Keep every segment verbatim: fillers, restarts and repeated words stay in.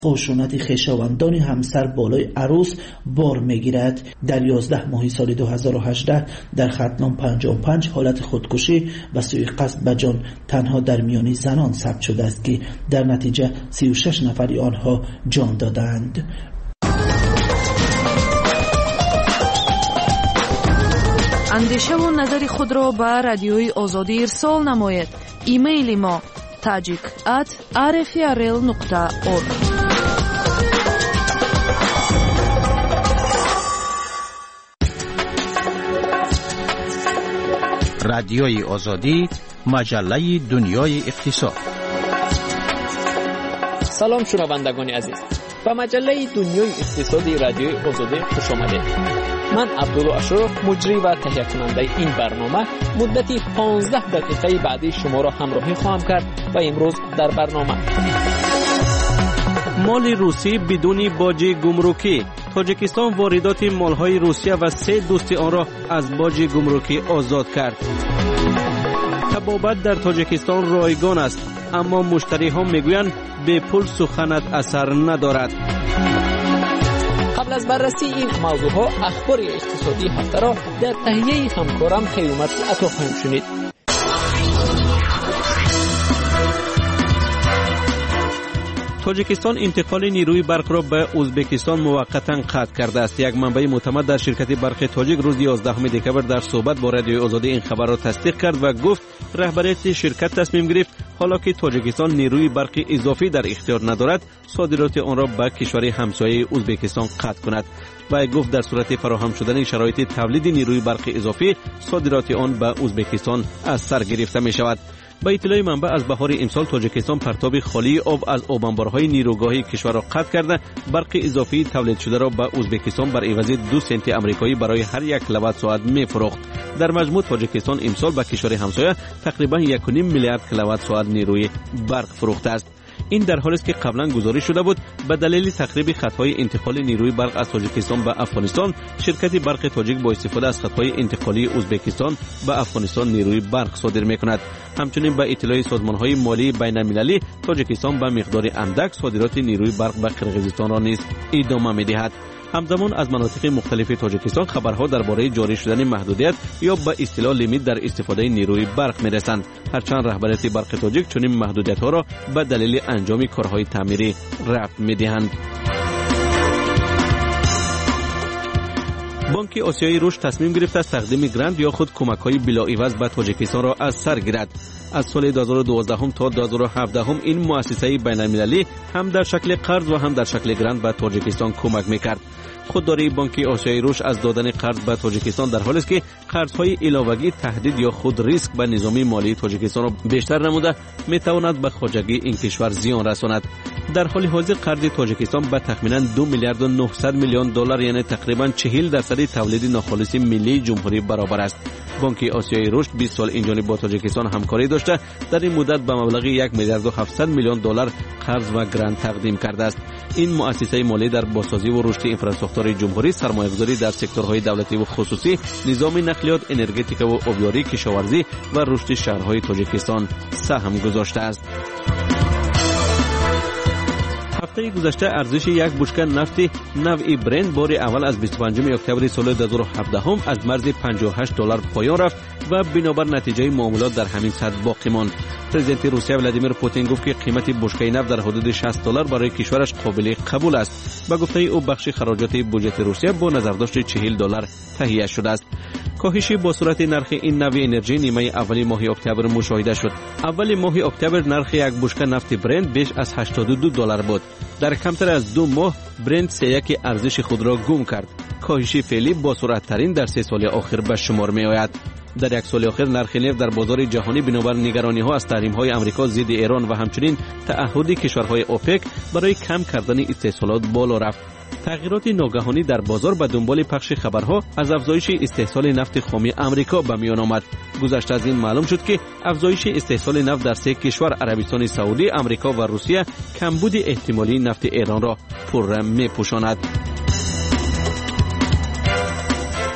خشونت خویشاوندان همسر بالای عروس بار میگیرد. در یازده ماه سال دو هزار و هجده در ختلان پنجاه و پنج حالت خودکشی و سوء قصد به جان تنها در میان زنان ثبت شده است که در نتیجه سی و شش نفر آنها جان دادند. اندیشه و نظر خود را به رادیوی آزادی ارسال نمایید. ایمیل ما تاجیک ات آر اف ار ال نقطه اورگ. رادیوی آزادی، مجله دنیای اقتصاد. سلام شنوندگان عزیز، به مجله دنیای اقتصادی رادیوی آزادی خوش آمدید. من عبدالله اشرف، مجری و تهیه کننده این برنامه، مدتی پانزده دقیقه بعدی شما را همراهی خواهم کرد و امروز در برنامه: مال روسی بدون باج گمرکی. تاجیکستان واردات مالهای روسیه و سه دوست آن را از باج گمرکی آزاد کرد. طبابت در تاجیکستان رایگان است، اما مشتری ها میگویند به پول سخنت اثر ندارد. قبل از بررسی این موضوع ها، اخبار اقتصادی هفته را در تهیه همکارم قیومت عطا خواهیم شنید. تاجیکستان انتقال نیروی برق را به ازبکستان موقتا قطع کرده است. یک منبع معتمد در شرکت برق تاجیک روز یازدهم دکبر در صحبت با رادیوی آزادی این خبر را تصدیق کرد و گفت رهبریت شرکت تصمیم گرفت حالا که تاجیکستان نیروی برق اضافی در اختیار ندارد، صادرات آن را به کشور همسایه ازبکستان قطع کند. و گفت در صورت فراهم شدن شرایط تولید نیروی برق اضافی، صادرات آن به ازبکستان از سر گرفته می شود. با اطلاع منبع از بهار امسال تاجیکستان پرتاب خالی آب از آبانبارهای نیروگاهی کشور را قطع کرده، برق اضافی تولید شده را به ازبکستان بر عوض دو سنت آمریکایی برای هر یک کیلووات ساعت می‌فروخت. در مجموع تاجیکستان امسال به کشور همسایه تقریبا یک و نیم میلیارد کیلووات ساعت نیروی برق فروخته است. این در حالی است که قبلا گزارش شده بود به دلیل تخریب خطهای انتقال نیروی برق از تاجیکستان به افغانستان، شرکت برق تاجیک با استفاده از خطهای انتقالی ازبکستان به افغانستان نیروی برق صادر می‌کند. همچنین به اطلاع سازمان‌های مالی بین‌المللی، تاجیکستان به مقدار اندک صادرات نیروی برق به قرقیزستان را نیز ادامه می‌دهد. همزمان از مناطق مختلف تاجیکستان خبرها درباره جاری شدن محدودیت یا به اصطلاح لیمیت در استفاده نیروی برق می‌رسند. هرچند رهبریت برق تاجیک چنین محدودیت‌ها را به دلیل انجام کارهای تعمیری رفع می‌دهند. بانک آسیایی رشد تصمیم گرفته است تقدیم گرانت یا خود کمک‌های بلاعوض به تاجیکستان را از سر گیرد. از سال دو هزار و دوازده تا دو هزار و هفده این مؤسسه بین‌المللی هم در شکل قرض و هم در شکل گرانت به تاجیکستان کمک می‌کرد. خودداری بانک آسیایی رشد از دادن قرض به تاجیکستان در حالی است که قرض‌های علاوه‌ای تهدید یا خود ریسک به نظام مالی تاجیکستان را بیشتر نموده می‌تواند به خواجگی این کشور زیان رساند. در حال حاضر قرض تاجیکستان به تخمیناً دو میلیارد و نهصد میلیون دلار یعنی تقریباً چهل درصد تولید ناخالص ملی جمهوری برابر است. بانک آسیایی رشد بیست سال این جانب با تاجیکستان همکاری داشته، در این مدت به مبلغ یک میلیارد و هفتصد میلیون دلار قرض و گرانت تقدیم کرده است. این مؤسسه مالی در بازسازی و رشد انفراستراکچور جمهوری، سرمایه‌گذاری در سکتورهای دولتی و خصوصی، نظام نقلیات، انرژتیک و آبیاری، کشاورزی و رشد شهرهای تاجیکستان سهم گذاشته است. هفته گذشته ارزش یک بشکه نفت نوع برنت بار اول از بیست و پنجم اکتبر سال دو هزار و هفده از مرز پنجاه و هشت دلار پایان رفت و بنابر نتیجه معاملات در همین سطح باقی ماند. پرزیدنت روسیه ولادیمیر پوتین گفت که قیمت بشکه نفت در حدود شصت دلار برای کشورش قابل قبول است. با گفته او بخش خراجات بودجه روسیه با نظرداشت چهل دلار تهیه شده است. کاهشی با صورت نرخ این نوع انرژی نیمه اولی ماه اکتبر مشاهده شد. اول ماه اکتبر نرخ یک بشکه نفت برنت بیش از هشتاد و دو دلار بود. در کمتر از دو ماه برنت سه یک ارزش خود را گم کرد. کاهشی فعلی با سرعت ترین در سه سال اخیر به شمار می آید. در یک سال اخیر نرخ نفت در بازار جهانی بنابر نگرانی ها از تحریم های آمریکا ضد ایران و همچنین تعهد کشورهای اوپک برای کم کردن استحصالات بالا رفت. تغییرات ناگهانی در بازار به دنبال پخش خبرها از افزایش استحصال نفت خام آمریکا به میان آمد. گذشته از این معلوم شد که افزایش استحصال نفت در سه کشور عربستان سعودی، آمریکا و روسیه کمبود احتمالی نفت ایران را پررم می‌پوشاند.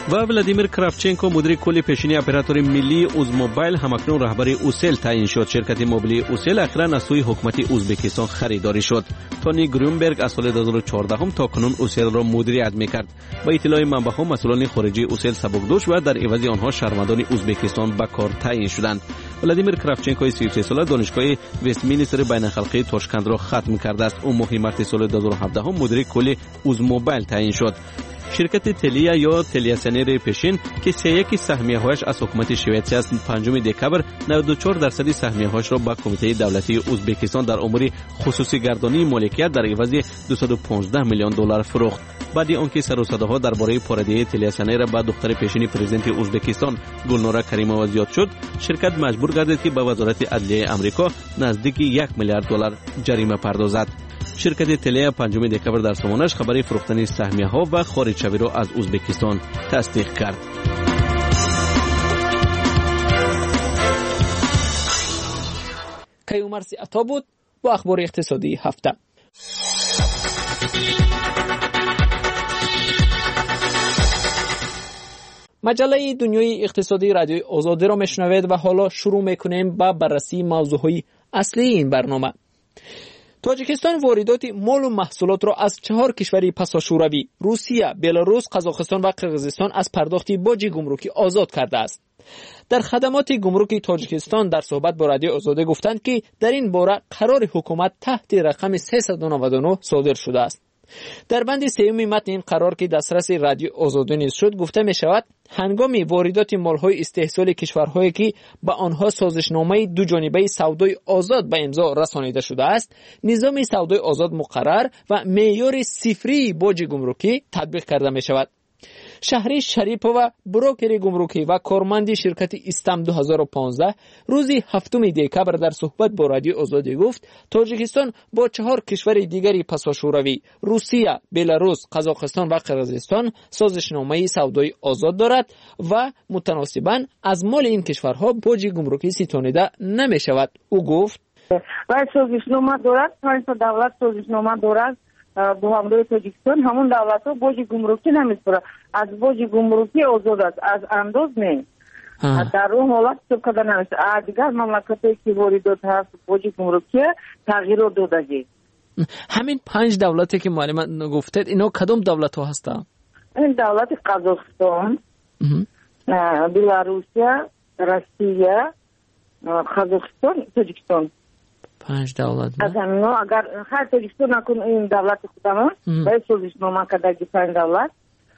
و ولادیمیر کرافتچنکو مدیر کل پیشینی اپراتور ملی اوزموبایل همکنون رهبر اوسل تعیین شد. شرکت موبیلی اوسل اخیراً از سوی حکومت ازبکستان خریداری شد. تونی گرونبرگ از سال دو هزار و چهارده هم تا کنون اوسل را مدیریت می‌کرد. با اطلاع منبع‌ها مسئولان خارجی اوسل سبکدوش و در عوض آنها شهروندان ازبکستان به کار تعیین شدند. ولادیمیر کرافتچنکو سی و سه ساله دانشگاه وستمینستر بین‌الخلقی تاشکند را ختم کرده است. او ماه مارس سال دو هزار و هفده هم مدیر کل اوزموبایل تعیین شد. شرکت تلیا یا تلیاسنر پیشین که سه یک سهمیه‌هایش از حکومت شویتسی است پنجم دکبر نود و چهار درصد سهمیه‌هایش را به کمیته دولتی ازبکستان در امور خصوصی گردانی مالکیت در عوض دویست و پانزده میلیون دلار فروخت. بعد آنکه سر و صداها درباره پاره‌دهی تلیاسنر به دختر پیشین پرزیدنت ازبکستان گلنورا کریمووا زیاد شد، شرکت مجبور گردید که به وزارت عدلیه آمریکا نزدیک یک میلیارد دلار جریمه پردازد. شرکت تلیا پنجم دکبر در سامانش خبری فروختن سهمیه ها و خارج شوی را از ازبکستان تصدیق کرد. کیومرثی عطا بود با اخبار اقتصادی هفته. مجله دنیای اقتصادی رادیوی آزادی را میشنوید و حالا شروع میکنیم با بررسی موضوعهای اصلی این برنامه. تاجیکستان واردات مال و محصولات را از چهار کشور پساشوروی روسیه، بلاروس، قزاقستان و قرقیزستان از پرداخت باج گمرکی آزاد کرده است. در خدمات گمرکی تاجیکستان در صحبت با رادیو آزادی گفتند که در این باره قرار حکومت تحت رقم سیصد و نود و نه صادر شده است. در بند سوم متن این قرار که دسترس رادیو آزادی نیز شد گفته می شود هنگام واردات مال‌های استحصال کشورهایی که با آنها سازشنامه دو جانبه سودای آزاد به امضا رسانیده شده است، نظام سودای آزاد مقرر و معیار صفری باج گمرکی تطبیق کرده می شود. شهری شریپووا بروکر گمرکی و کارمند شرکت استم دو هزار و پانزده روز هفتم دکبر در صحبت با رادیو آزادی گفت تاجیکستان با چهار کشور دیگری پساشوروی روسیه، بلاروس، قزاقستان و قرقیزستان سازشنامه سودای آزاد دارد و متناسباً از مال این کشورها باج گمرکی ستانیده نمی شود. او گفت و سازشنامه دارد، هر دولت سازشنامه دارد با همراه تاجیکستان همون دولت ها باج گمرکی نمیسپره، از باج گمرکی آزاد است، از انداز نه. در اون حالت تو کده نمیشه. دیگر مملکتی که واردات هست باج گمرکی تغییر دادگی. همین پنج دولتی که معلومات گفتید اینا کدام دولت ها هستند؟ این دولت قزاقستان، بلاروسیه، روسیه، قزاقستان، تاجیکستان. پنج دولت. از همینو اگر هر تاجیکستان نکن این دولت خودمون باید سازشنامه کردگی پنج دولت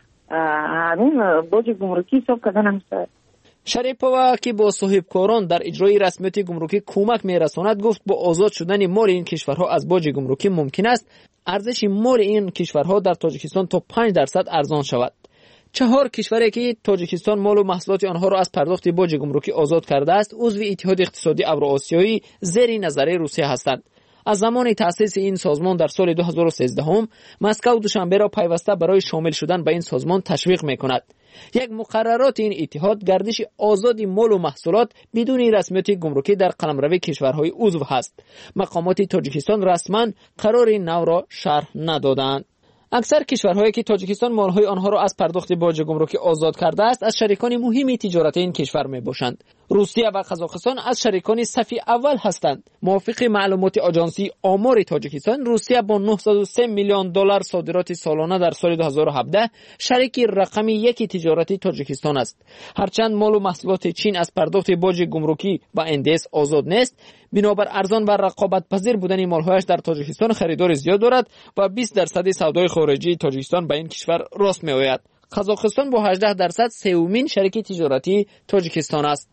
همین باج گمرکی حساب کردن نمیشه. شریپووا که با صاحبکاران در اجرای رسمیت گمرکی کمک میرساند گفت با آزاد شدن مال این کشورها از باج گمرکی ممکن است ارزش مال این کشورها در تاجیکستان تا پنج درصد ارزان شود. چهار کشوری که تاجیکستان مال و محصولات آنها را از پرداخت باج گمرکی آزاد کرده است عضو اتحاد اقتصادی اوراسیایی زیر نظر روسیه هستند. از زمان تأسیس این سازمان در سال دو هزار و سیزده هم مسکو دوشنبه را پیوسته برای شامل شدن به این سازمان تشویق می‌کند. یک مقررات این اتحاد گردش آزادی مال و محصولات بدون رسمیت گمرکی در قلمرو کشورهای عضو هست. مقامات تاجیکستان رسما قرار این نو را شرح ندادند. اکثر کشورهایی که تاجیکستان مالهای آنها را از پرداخت باج گمرکی آزاد کرده است از شریکان مهم تجارت این کشور میباشند. روسیه و قزاقستان از شریکان صف اول هستند. موافق معلومات آژانسی آمار تاجیکستان، روسیه با نهصد و سه میلیون دلار صادرات سالانه در سال دو هزار و هفده شریک رقمی یک تجارتی تاجیکستان است. هرچند مال و محصولات چین از پرداخت باج گمرکی و اندس آزاد نیست، بنابر ارزان و رقابت پذیر بودن مالهایش در تاجیکستان خریدار زیاد دارد و بیست درصد سودای خارجی تاجیکستان به این کشور راست میآید. قزاقستان با هجده درصد سومین شریک تجارتی تاجیکستان است.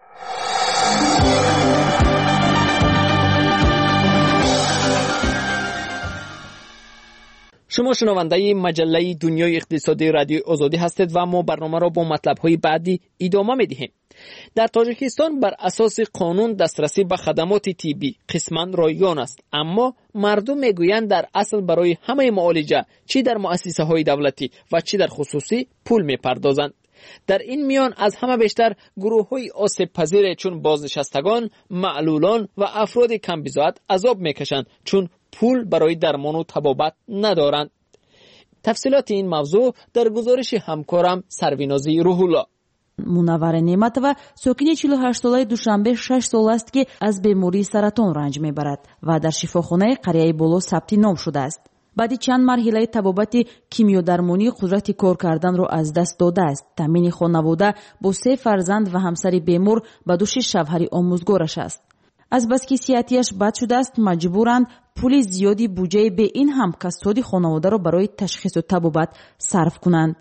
شما شنونده مجله دنیای اقتصادی رادیو آزادی هستید و ما برنامه را با مطلب‌های بعدی ادامه می‌دهیم. در تاجیکستان بر اساس قانون دسترسی به خدمات طبی قسماً رایگان است، اما مردم میگویند در اصل برای همه معالجه چی در مؤسسه‌های دولتی و چی در خصوصی پول می‌پردازند. در این میان از همه بیشتر گروه‌های آسیب پذیر چون بازنشستگان، معلولان و افراد کم بضاعت عذاب میکشند چون پول برای درمان و طبابت ندارند. تفصیلات این موضوع در گزارش همکارم سروینازی روح‌الله. منور نعمتова ساکن چهل و هشت ساله دوشنبه شش سال است که از بیماری سرطان رنج میبرد و در شفاخانه قریه بولو ثبت نام شده است. بعد چند مرحله طبابت کیمیودرمانی قدرت کار کردن را از دست داده است. تامین خانواده با سه فرزند و همسر بیمار به دوش شوهر آموزگارش است. از بس که صحتیش بد شده است مجبورند پول زیادی بودجه به این هم کساد خانواده را برای تشخیص و طبابت صرف کنند.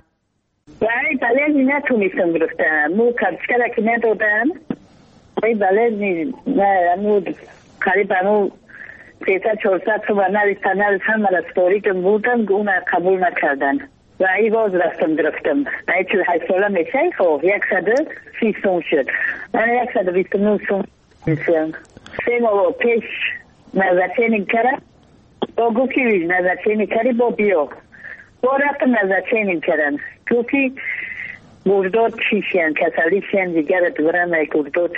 ولی بله نتونستم گرفتم. مو کارشکره که ندادم. ولی بله نه مو قریب مو سیصد چهارصد تو و نویستن نویستن من از تاریکم بودم که اون قبول نکردن. و ای باز رفتم گرفتم. ای چهل و هشت ساله میشه خب یکصد و سی سوم شد. من یکصد و بیست و نه سوم میشم. سه ماه پیش نظرچینی کردم. با گوکی ویج نظرچینی کردی با بیا. با رفتم نظرچینی کردم. گوکی گرداد چیشین کسالیشین دیگر دورم ای گرداد.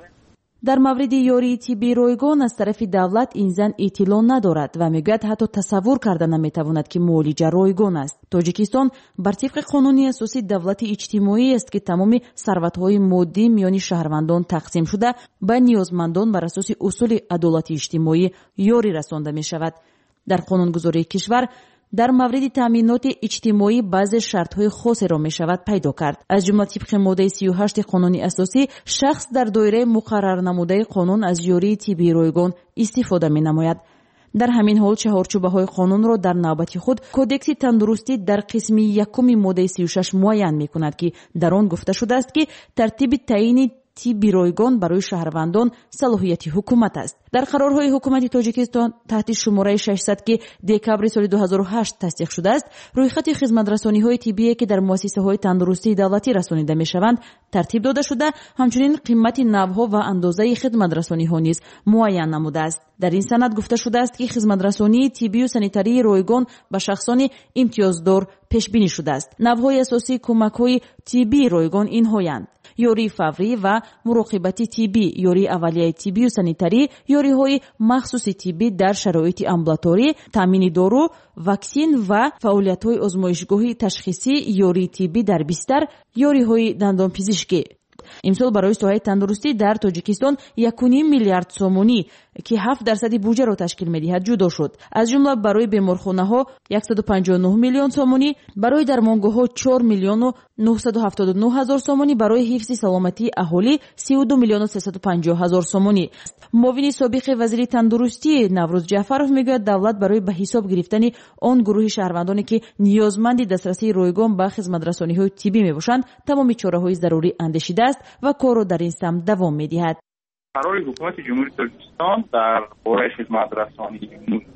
در مورد یاری طبی رایگان از طرف دولت این زن اطلاع ندارد و میگوید حتی تصور کرده نمیتواند که معالجه رایگان است. تاجیکستان بر طبق قانون اساسی دولت اجتماعی است که تمام ثروت‌های مادی میان شهروندان تقسیم شده به نیازمندان بر اساس اصول عدالت اجتماعی یاری رسانده می شود. در قانونگذاری کشور در مورد تامینات اجتماعی بعضی شرط‌های خاصی را می‌شود پیدا کرد. از جمله طبق ماده سی و هشت قانون اساسی شخص در دایره مقرر نموده قانون از یاری طبی رایگان استفاده می‌نماید. در همین حال چهارچوبه‌های قانون را در نوبت خود کودکس تندرستی در قسم یکم ماده سی و شش معین می‌کند که در آن گفته شده است که ترتیب تعیین طبی رایگان برای شهروندان صلاحیت حکومت است. در قرارهای حکومت تاجیکستان تحت شماره ششصد که دکبر سال دو هزار و هشت تصدیق شده است، رویخط خدمت‌رسانی‌های طبی که در مؤسسه‌های تندرستی دولتی رسانیده می‌شوند ترتیب داده شده، همچنین قیمت نوها و اندازه خدمت‌رسانی‌ها نیز معین نموده است. در این سند گفته شده است که خدمت‌رسانی طبی و سانیتری رایگان به شخصان امتیازدار پیش بینی شده است. نوهای اساسی کمک‌های طبی رایگان اینهایند: یاری فوری و مراقبت طبی، یاری اولیه طبی و سانیتری، یاری های مخصوص طبی در شرایط امبولاتوری، تامین دارو، واکسین و فعالیت های آزمایشگاهی تشخیصی، یاری طبی در بستر، یاری های دندان پزشکی. امسال برای ساحه تندرستی در تاجیکستان یک و نیم میلیارد سومونی که هفت درصد بودجه را تشکیل می‌دهد جدا شد. از جمله برای بیمارخانه‌ها صد و پنجاه و نه میلیون سومونی، برای درمانگاه‌ها چهار میلیون و نهصد و هفتاد و نه هزار سومونی، برای حفظ سلامتی اهالی سی و دو میلیون و سیصد و پنجاه هزار سومونی. معاون سابق وزیر تندرستی نوروز جعفرов میگوید دولت برای به حساب گرفتن آن گروه شهروندانی که نیازمند دسترسی رایگان به خدمت‌رسانی‌های طبی میباشند تمام چاره‌های ضروری اندیشیده است و کار را در این سمت دوام می‌دهد. قرار حکومت جمهوری ترکستان در باره خدمت‌رسانی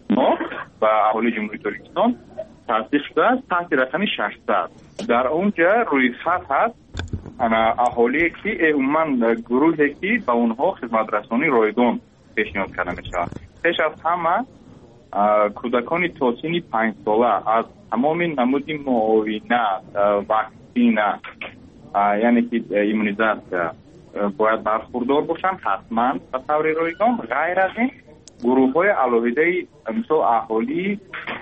و اهالی جمهوری ترکستان تصدیق شده است تحت رقم ششصد. در اونجا روی خط هست اهالی که عموما گروهی که به اونها خدمت‌رسانی رایگان پیشنهاد کرده می‌شود. پیش از همه کودکان تا سن پنج ساله از تمام نمود معاونت، واکسین یعنی که ایمونیزاسیون باید برخوردار باشند حتما به طور رایگان. غیر از این گروه های علاوه مثل اهالی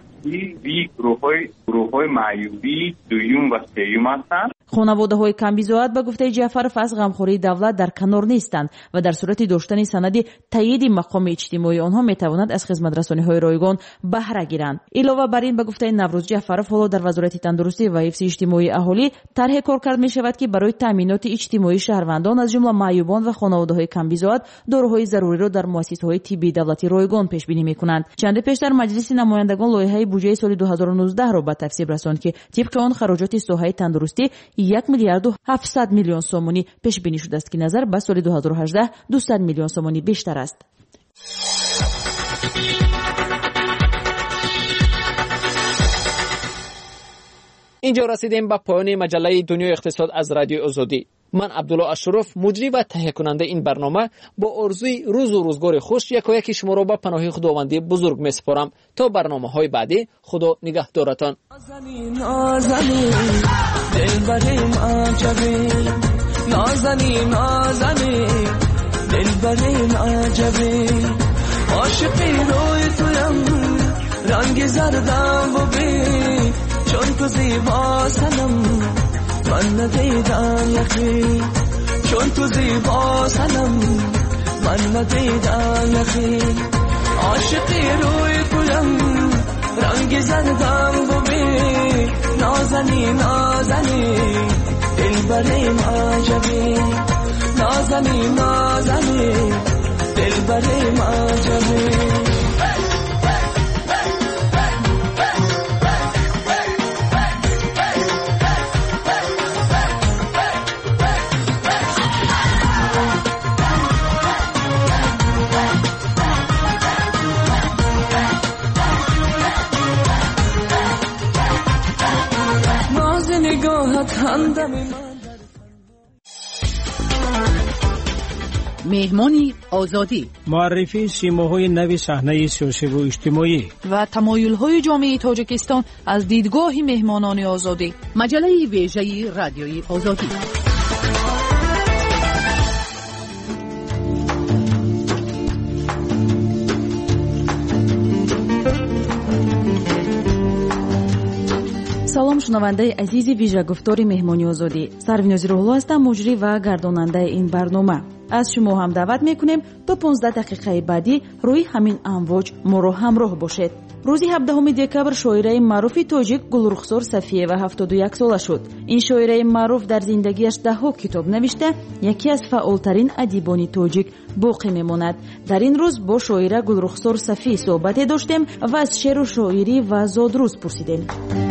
وی گروه های گروه های معیوبی دویم و سیوم هستند. خانواده های کمبیزاعت به گفته جعفرов از غمخوری دولت در کنار نیستند و در صورت داشتن سند تایید مقام اجتماعی آنها میتوانند از خدمت‌رسانی های رایگان بهره گیرند. علاوه بر این به گفته نوروز جعفرov حالا در وزارت تندرستی و حفظ اجتماعی اهالی طرح کار کرد می شود که برای تامینات اجتماعی شهروندان از جمله معیوبان و خانواده های کمبیزاعت داروهای ضروری را در مؤسسه های طبی دولتی رایگان پیش بینی میکنند. چند پیش در مجلس نمایندگان لایحه بودجه سال دو هزار و نوزده را به تصویب رساند که طبق آن خراجات ساحه تندرستی یک میلیارد و هفتصد میلیون سومونی پیش بینی شده است که نظر به سال دو هزار و هجده دویست میلیون سومونی بیشتر است. اینجا رسیدیم به پایان مجله دنیای اقتصاد از رادیو آزادی. من عبدالله اشرف مجری و تهیه کننده این برنامه با آرزوی روز و روزگار خوش یکایک شما را به پناه خداوندی بزرگ میسپارم تا برنامه‌های بعدی. خدا نگهدارتان. نازنین نازنین دلبریم عجبی، نازنین نازنین دلبریم عجبی، عاشقی روی تویم رنگ زردم ببین، تو زیبا سنم من ندیدم یخی چون تو زیبا سنم من ندیدم یخی عاشقی روی گلم رنگ زردم ببین نازنی نازنی دلبریم عجبی نازنی نازنی دلبریم عجبی مهمانی آزادی، معرفی سیماهای نوی صحنه سیاسی و اجتماعی و تمایل‌های جامعه تاجیکستان از دیدگاه مهمانان آزادی. مجله ویژه رادیوی آزادی. салом шунавандаи азизи вижагуфтори меҳмони озодӣ, сарвинози рӯҳулло ҳастам, муҷрӣ ва гардонандаи ин барнома. аз шумо ҳам даъват мекунем то понздаҳ дақиқаи баъдӣ рӯи ҳамин амвоҷ моро ҳамроҳ бошед. рӯзи ҳабдаҳуми декабр шоираи маъруфи тоҷик Гулрухсор Сафиева ҳафтоду як сола шуд. ин шоираи маъруф дар зиндагиаш даҳҳо китоб навишта, яке аз фаъолтарин адибони тоҷик боқӣ мемонад. дар ин рӯз бо шоира Гулрухсор Сафӣ суҳбате доштем ва аз шеъру шоирӣ ва зодрӯз пурсидем.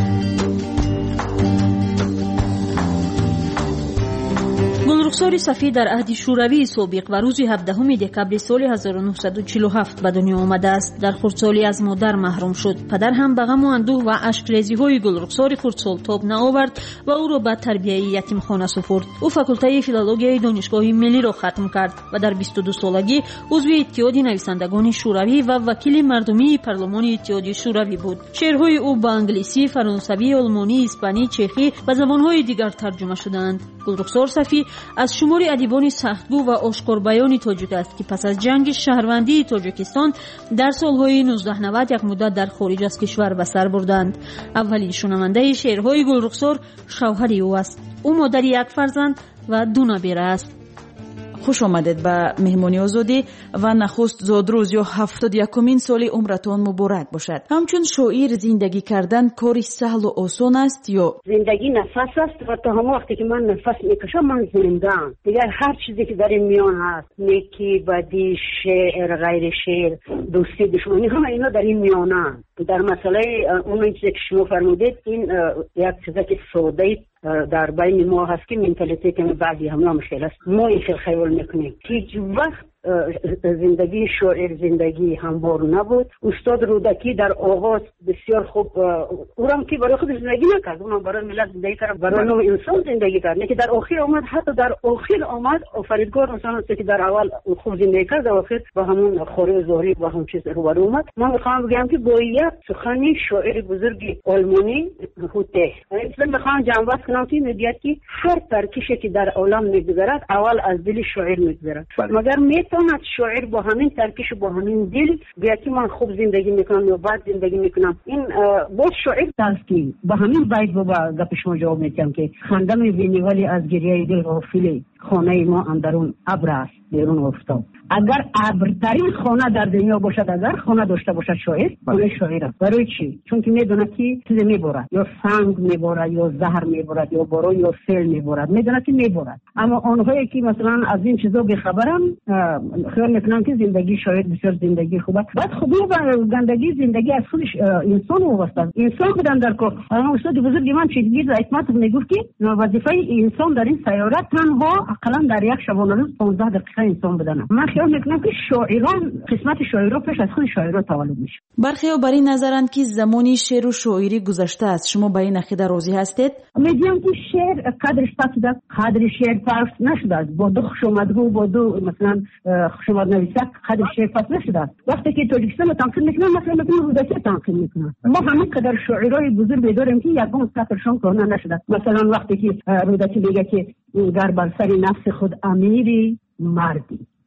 гулрухсори Сафӣ дар аҳди шӯравии собиқ ва рӯзи ҳабдаҳуми декабри соли ҳазору нуҳсаду чилу ҳафт ба дунё омадааст. дар хурдсолӣ аз модар маҳрум шуд. падар ҳам ба ғаму андӯҳ ва ашкрезиҳои Гулрухсори хурдсол тоб наовард ва ӯро ба тарбияи ятимхона суфурд. ӯ факултаи филологияи донишгоҳи миллиро хатм кард ва дар бисту ду солагӣ узви иттиҳоди нависандагони шӯравӣ ва вакили мардумии парлумони иттиҳоди шӯравӣ буд. шеърҳои ӯ ба англисӣ, фаронсавӣ, олмонӣ, испанӣ, чехӣ ва забонҳои дигар тарҷума шудаанд. Гулрухсор Сафӣ аз шумори адибони сахтгӯ ва ошкорбаёни тоҷик аст, ки пас аз ҷанги шаҳрвандии Тоҷикистон дар солҳои нуздаҳ навад як муддат дар хориҷ аз кишвар ба сар бурданд. аввалин шунавандаи шеърҳои Гулрухсор шавҳари ӯ аст. ӯ модари як фарзанд ва ду набира аст. хуш омадед ба меҳмони озодӣ ва нахуст зодрӯз ё ҳафтоду якумин соли умратон муборак бошад. ҳамчун шоир зиндагӣ кардан кори саҳлу осон аст ё зиндагӣ нафас аст ва то ҳама вақте ки ман нафас мекашам ман зиндаам. дигар ҳар чизе ки дар ин миён ҳаст, неки, бадӣ, шеър, ғайри шеър, дӯстӣ, душманӣ, ҳама ино дар ин миёнаанд. дар масъалаи он чизе ки шумо фармудед, ин як чизе ки содаи дар байни мо ҳаст ки менталитети баъзи ҳама мушкил аст. мо ин хел хаёл мекунем. ҳеҷ вақт زندگی شاعر زندگی هموار نبود. استاد رودکی در آغاز بسیار خوب اونم که برای خود زندگی نکرد، اونم برای ملت زندگی کرد، برای نوع انسان زندگی کرد، نه که در آخر آمد، حتی در آخر آمد آفریدگار مثلا است که در اول خوب زندگی کرد، در آخر با همون خوری ظاهری با هم چیز رو برای اومد. من میخوام بگم که با یک سخنی شاعر بزرگی آلمانی هوته اصلا میخوام جنبش کنم که میگه که هر ترکیشی که در عالم میگذرد اول از دل شاعر میگذرد، مگر میتواند شاعر با همین ترکیش با همین دل بیا که من خوب زندگی میکنم یا بد زندگی میکنم. این باز شاعر است که با همین بیت با گپ شما جواب میدم که خنده میبینی ولی از گریه دل غافلی، خانه ما اندرون ابر است بیرون افتاد. اگر ابرترین خانه در دنیا باشد، اگر خانه داشته باشد شاعر، خانه شاعر است. برای چی؟ چون که میدونه که چیز میبرد، یا سنگ میبرد یا زهر میبرد یا باران یا سیل میبرد، میدونه که میبرد. اما آنهایی که مثلا از این چیزا بیخبرن خیال میکنن که زندگی شاعر بسیار زندگی خوبه. بعد خوبی و گندگی زندگی از خودش انسان وابسته است. انسان بودن در کار. اما استاد بزرگ من چیزی حکمت میگفت که وظیفه انسان در این سیاره تنها اقلا در یک شبانه روز پانزده دقیقه انسان بودن. من خیال میکنم که شاعران قسمت شاعران پیش از خود شاعران تولد میشه. برخی بر این نظرند که زمانی شعر و شاعری گذشته است. شما با این عقیده راضی هستید؟ میگم که شعر قدرش پس داد، قدر شعر پس نشده. با دو خوشامدگو با دو مثلا خوشامد نویسک قدر شعر پس نشده. وقتی که تاجیکستان تنقید میکنن مثلا میگن رودکی تنقید میکنن. ما همین قدر شاعرای بزرگ داریم که یگان سطرشان کهنه نشده. مثلا وقتی که رودکی میگه که گر بر سر نفس خود امیری مردی،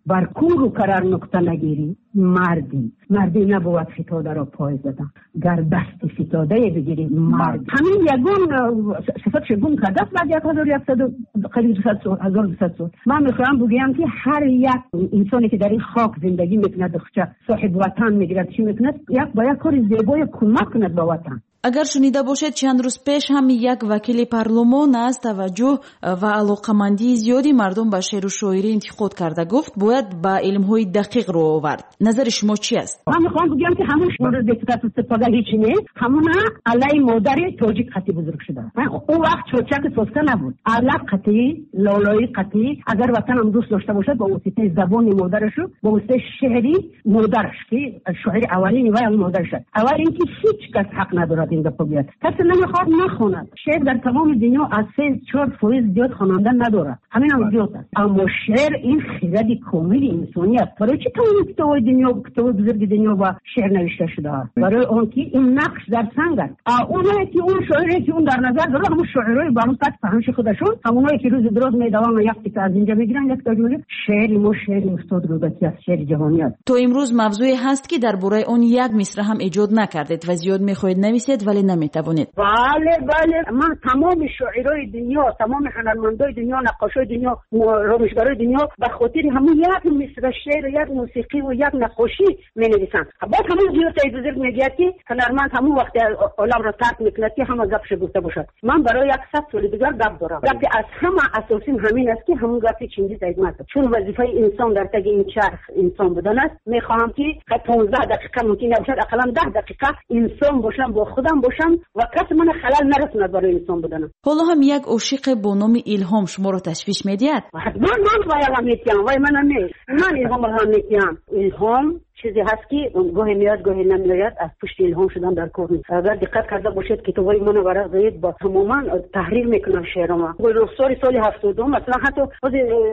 بر کور و کرر نقطه نگیری مردی مردی نبود فتاده را پای زدن گر دست فتاده بگیری مرد. همین یگون صفتش گم کرده است بعد یک هزار و یکصد قریب دویست سال هزار و دویست سال. من میخوام بگویم که هر یک انسانی که در این خاک زندگی میکند دختر صاحب وطن میگیرد چی میکند یک با یک کار زیبای کمک کند با وطن. اگر شنیده باشد چند روز پیش هم یک وکیل پارلمان از توجه و علاقمندی زیادی مردم به شعر و شاعری انتقاد کرده گفت باید با علم‌های دقیق رو آورد. نظر شما چی است؟ من میخوام بگم که همون شما دکتر استفاده هیچ نیست. همون علی مادر تاجیک خطی بزرگ شده. اون وقت چوچک سوسکه نبود. علق خطی، لالایی خطی اگر وطن هم دوست داشته باشد با واسطه زبان مادرش با واسطه شعری مادرش که شاعر اولین و اون مادرش. اول اینکه هیچ کس حق ندارد این دفعه بیاد. کسی نمیخواد نخوند. شعر در تمام دنیا از سه چهار فایز زیاد خواننده نداره. همین هم زیاد است. اما شعر این خرد کامل انسانی است. برای چی تمام کتاب‌های دنیا کتاب بزرگ دنیا با شعر نوشته شده است؟ برای اون که این نقش در سنگ است. اونایی که اون شاعری که اون در نظر داره همون شاعرای با اون سطح فهمش خودشون همونایی که روز دراز میدوام یک تیکه از اینجا میگیرن یک تا میگه شعر ما شعر استاد رودکی است شعر جهانی است. تو امروز موضوعی هست که درباره اون یک مصرع هم ایجاد نکردید و زیاد میخواهید نویسید ولی نمیتوانید. بله بله من تمام شاعرای دنیا تمام هنرمندای دنیا نقاشای دنیا رامشگرای دنیا به خاطر همون یک مصرع شعر یک موسیقی و یک نقاشی مینویسن. بعد همون زیاد بزرگ میگه که هنرمند همون وقت عالم را ترک میکنه که همه گپش گفته باشد. من برای صد سال دیگر گپ دارم. گپی از همه اساسی همین است که همون گپی چنگیز ایتمه چون وظیفه انسان در تگ این چرخ انسان بودن است. میخواهم که پانزده دقیقه ممکن نباشد اقلا ده دقیقه انسان باشم با خودم باشم و کس من خلل نرسوند برای انسان بودنم. حالا هم یک عاشق با نام الهام شما رو تشویش میدید؟ من من باید میتیم وای من نه من الهام هم میتیم. الهام چیزی هست که گاهی میاد گاهی نمیاد از پشت الهام شدن در کار نیست. اگر دقت کرده باشید کتابای من ورق دارید با تماما تحریر میکنم شعرام. رخسار سال هفتاد مثلا حتی خود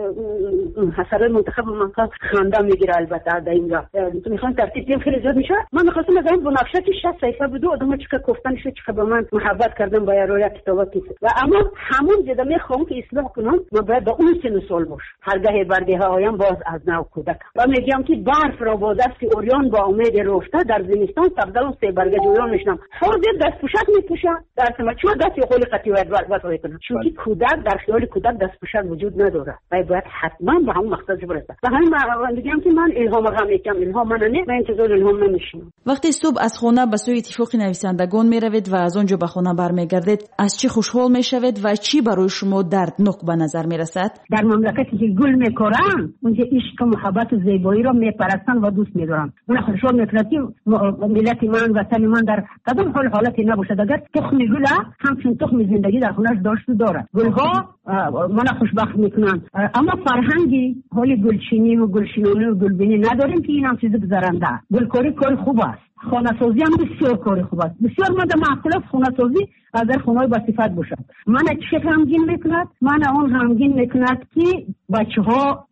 حسرای منتخب من خنده میگیره البته در اینجا. تو میخوام ترتیب خیلی زیاد میشه. من میخواستم از این بنفشه که شصت صفحه بود آدم چیکار گفتنش چیکار به من محبت کردن با روی کتابات و اما همون جدا میخوام که اصلاح کنم و باید با اون سن سال باش. هرگاه برده ها آیم باز از نو کودک و میگم که برف را با دست اوریان با امید رفته در زمستان سبزه و سه برگ جویان میشنم. حاضر دست پوشک میپوشه در سما چون دست خول قطعی باید واسه کنه چون که کودک در خیال کودک دست پوشک وجود نداره و باید حتما به همون مقصد برسه. و همین میگم که من الهام غم میگم الهام من نه من انتظار الهام نمیشم. وقتی صبح از خانه به سوی اتفاق نویسندگان میروید و از اونجا به خانه برمیگردید از چی خوشحال میشوید و چی برای شما دردناک به نظر میرسد؟ در مملکتی که گل میکارن اونجا عشق و محبت و زیبایی را میپرستن و دوست میدارن. من خوشحال میکنم که ملت من وطن من در کدام حال حالتی نباشد اگر تخم گل همچون تخم زندگی در خونش داشت و دارد. گلها من خوشبخت میکنن اما فرهنگی حال گلچینی و گلشینانی و گلبینی نداریم که این هم چیز گذرنده. گلکاری کار خوب است. خانه سازی هم بسیار کار خوب است. بسیار ماده معقول است خانه سازی اگر خانه با صفت باشد. من چه غمگین میکند؟ من اون غمگین میکند که بچه ها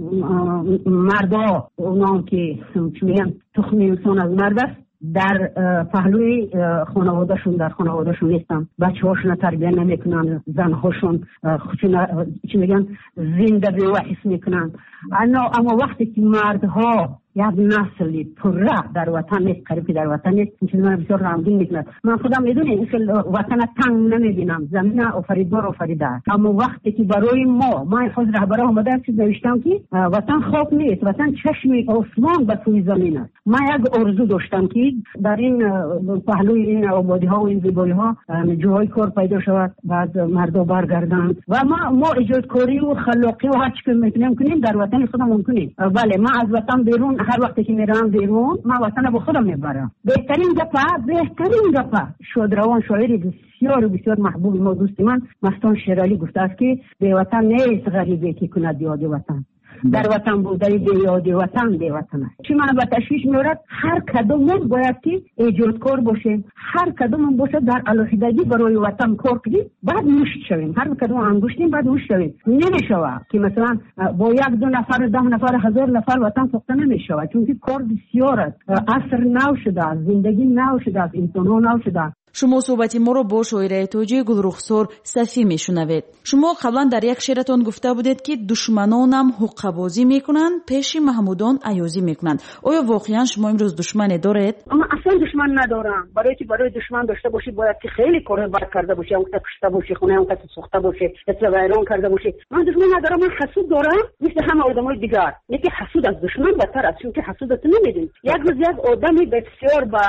مردا اونام که میگن تخم انسان از مرد است در پهلوی خانوادهشون در خانوادهشون نیستن. بچه هاشون تربیه نمیکنن. زن هاشون چی میگن زنده به وحس میکنن. اما وقتی که مردها یک نسلی پره در وطن نیست قریبی در وطن نیست این چیز من بسیار غمگین میکند. من خودم میدونم این که وطن تنگ نمیبینم زمین آفریدگار آفریده اما وقتی که برای ما من خود رهبر آمده چیز نوشتم که وطن خواب نیست وطن چشم آسمان به سوی زمین است. من یک آرزو داشتم که در این پهلوی این آبادی ها و این زیبایی ها جاهای کار پیدا شود بعد مردم برگردند و ما ما ایجادکاری و خلاقی و هر چی که میتونیم کنیم در وطن خودم ممکنه. بله من از وطن بیرون هر وقتی که میرم بیرون من وطن با خودم میبرم. بهترین گپا بهترین گپا شادروان شاعری بسیار بسیار محبوب ما دوست من مستان شیرالی گفته است که به وطن نیست غریبه که کند یاد وطن. در وطن بودن به یاد وطن به وطن است. چی من به تشویش میارد هر کدومون باید که ایجادکار باشیم. هر کدومون باشه در علاقه‌داری برای وطن کار کنیم بعد مشت شویم. هر کدوم انگشتیم بعد مشت شویم. نمیشود که مثلا با یک دو نفر ده نفر هزار نفر وطن ساخته نمیشود چون که کار بسیار است. عصر نو شده زندگی نو شده انسان نو شده. شما صحبت ما رو با شاعره توجیه گلرخسار صفی میشنوید. شما قبلا در یک شعرتون گفته بودید که دشمنانم حقه بازی میکنن، پیش محمودان عیازی میکنن. آیا واقعا شما امروز دشمن دارید؟ اما اصلا دشمن ندارم. برای که برای دشمن داشته باشی باید که خیلی کار بد کرده باشی، اون که کشته باشی، خونه اون که سوخته باشی، اصلا ویران کرده باشی. من دشمن ندارم، من حسود دارم مثل همه آدمای دیگر. یکی حسود از دشمن بدتر است، چون که حسودت نمیدین. یک روز یک آدمی بسیار با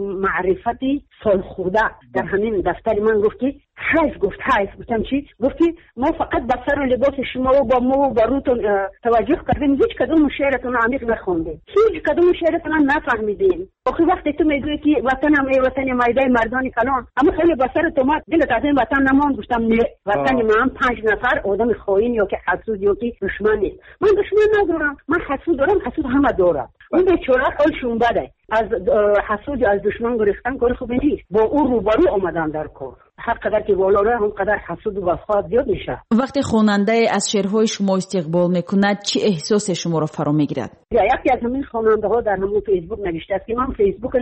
معرفتی سال خورده در همین دفتر من گفتی حیف گفت حیف گفتم چی؟ گفتی ما فقط به سر و لباس شما و با مو و با روتون توجه کردیم، هیچ کدوم شعرتون عمیق نخوندیم، هیچ کدوم شعرتون نفهمیدیم. آخه وقتی تو میگویی که وطنم ای وطن میدان مردان کلان، اما خیلی به سر تو مات دلت از این وطن نمان. گفتم نه، وطن من پنج نفر آدم خائن یا که حسود یا که دشمن نیست. من دشمن ندارم، من حسود دارم، حسود همه دارم. اون بیچاره حالشون بده، از حسود از دشمن گرفتن کار خوبی نیست. با اون روبرو آمدن در کار. هر قدر که بالا ره هم قدر حسود و وفات زیاد میشه. وقتی خواننده از شعرهای شما استقبال میکند چه احساس شما رو فرا میگیرد؟ یکی از همین خواننده ها در همون فیسبوک نوشته است که من فیسبوک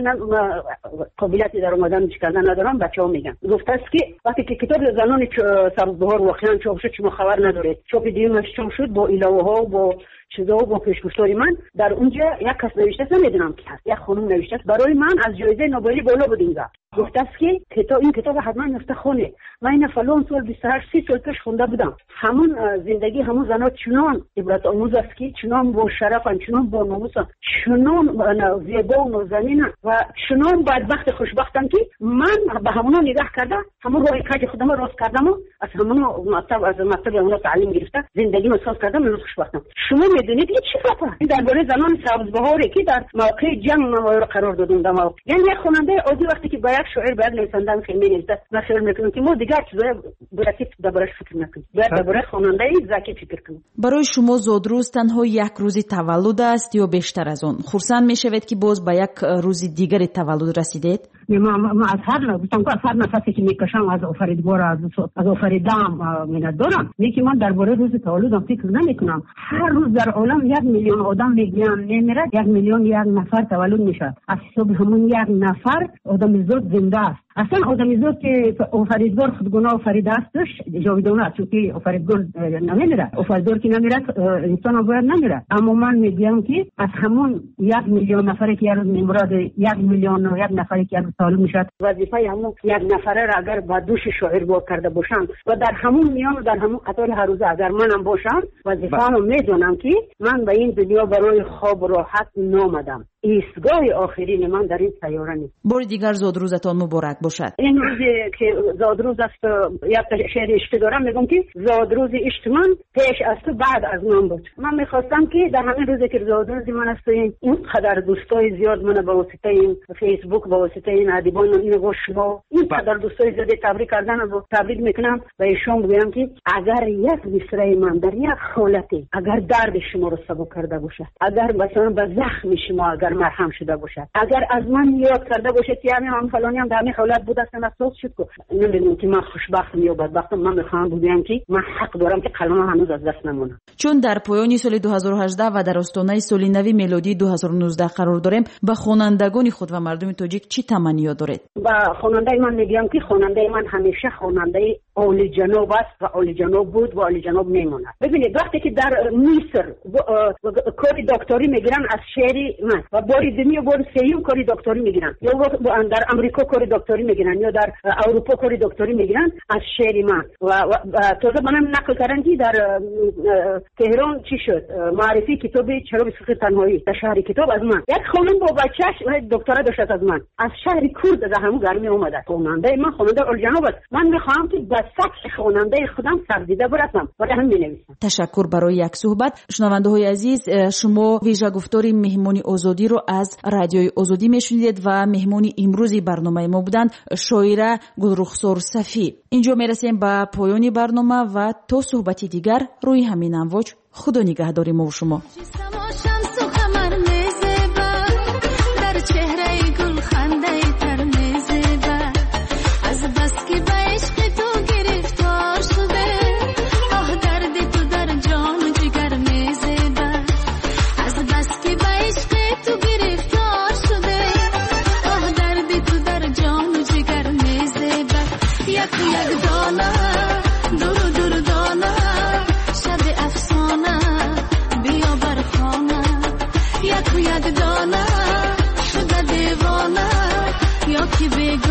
قابلیتی در اومدن کردن ندارم، بچه‌ها میگن. گفته است که وقتی که کتاب زنان سبزبهار واقعا چاپ شد شما خبر ندارید. چاپ دیگه چاپ شد با الهه ها و با چیزا و با پیشگفتاری من در اونجا یک کس نوشته است، نمیدونم کی هست، یک خانم نوشته است برای من از جایزه نوبلی بالا بود اینجا. گفته است که کتاب این کتاب حتما نفته خونه. من این فلان سال بیست و هشت سی سال پیش خونده بودم. همون زندگی همون زنا چنان عبرت آموز است که چنان با شرفن، چنان با ناموسن، چنان زیبا و نازنین و چنان بدبخت خوشبختن که من به همونا نگاه کرده، همون راه کج خودم راست کردم و از همونا مطلب از مطلب همونا تعلیم گرفته، زندگی رو ساز کردم، من خوشبختم. شما میدونید این چی خطا؟ این درباره زنان سبزبهاری که در موقع جنگ ما قرار دادن دم. یعنی یک خواننده عادی وقتی که با یک شاعر باید نویسنده خیلی نویسه، من فکر میکنم که ما دیگر چیزای برای دربارش فکر نکنیم. باید درباره خواننده ذکی فکر کنیم. برای شما زادروز تنها یک روزی تولد است یا بیشتر از آن؟ خرسند میشوید که باز با یک روز دیگر تولد رسیدید؟ ما از هر گفتم که از هر نفسی که میکشم از آفریدگار از از آفریدم میاد دارم. میگم من درباره روز تولدم فکر نمیکنم. هر روز در عالم یک میلیون آدم میگن نمیره، یک میلیون یک نفر تولد میشه. از صبح همون یک نفر آدم زاد زنده است. اصلا آدمی زاد که آفریدگار خودگونه آفریده استش جاودانه است، چون آفریدگار نمیره، آفریدگار که نمیره انسان هم باید نمیره. اما من میگم که از همون یک میلیون نفری که روز میمرد، یک میلیون و یک نفری که روز تولد میشه، وظیفه همون یک نفره را اگر با دوش شاعر با کرده باشم و در همون میان و در همون قطار هر روزه اگر منم باشم، وظیفه‌مو میدونم که من به این دنیا برای خواب و راحت نامدم. ایستگاه آخرین من در این سیاره نیست. بار دیگر زادروزتان مبارک باشد. این روزی که زادروز است، یک شعر عشق دارم، میگم که زادروز عشق من پیش از تو بعد از من بود. من میخواستم که در همین روزی که زادروز من است، این قدر دوستای زیاد من به واسطه این فیسبوک، به واسطه این ادیبان این و شما این قدر دوستای زیاد تبریک کردن و تبریک میکنم و ایشون بگم که اگر یک مصرع من در یک حالتی اگر درد شما رو سبک کرده باشد، اگر مثلا به زخم شما اگر مرهم شده باشد، اگر از من یاد کرده باشد که همین هم فلانی هم در همین حالت بود است، افسوس شد که نمیدونم که من خوشبختم یا بدبختم. من میخوام بگم که من حق دارم که قلمم هنوز از دست نمونه. چون در پایان سال دو هزار و هجده و در آستانه سال نو میلادی دو هزار و نوزده قرار داریم، به خوانندگان خود و مردم تاجیک چی تمنیات دارید؟ با خواننده من میگم که خواننده من همیشه خواننده عالی جناب است و عالی جناب بود و عالی جناب میمونه. ببینید وقتی که در مصر کاری دکتری میگیرن از شعری من و باری دنیا بار سیوم کاری دکتری میگیرن، یا در امریکا کاری دکتری میگیرن یا در اروپا کاری دکتری میگیرن از شعری من و, و, و تازه منم نقل کردن که در تهران چی شد معرفی کتاب چرا بسیار تنهایی در شهر کتاب از من یک خانم با بچه‌اش دکترا داشت از من از شهر کرد از همون گرمی اومده. خواننده من خواننده عالی جناب است. من میخوام که به سطح خواننده خودم سرزیده برسم و هم مینویسم. تشکر برای یک صحبت. شنونده های عزیز، شما ویژه گفتاری مهمانی آزادی رو از رادیوی آزادی میشنیدید و مهمانی امروزی برنامه ما بودند شاعره گلرخسار صفی. اینجا میرسیم به پایان برنامه و تا صحبتی دیگر روی همین امواج خدا نگهداری ما و شما. تو گرفتار شده آه دردی تو در جان و جگر میزه یک یک دانه دور دور دانه شب افسانه بیا بر خانه یک یک دانه شده دیوانه یا کی بگو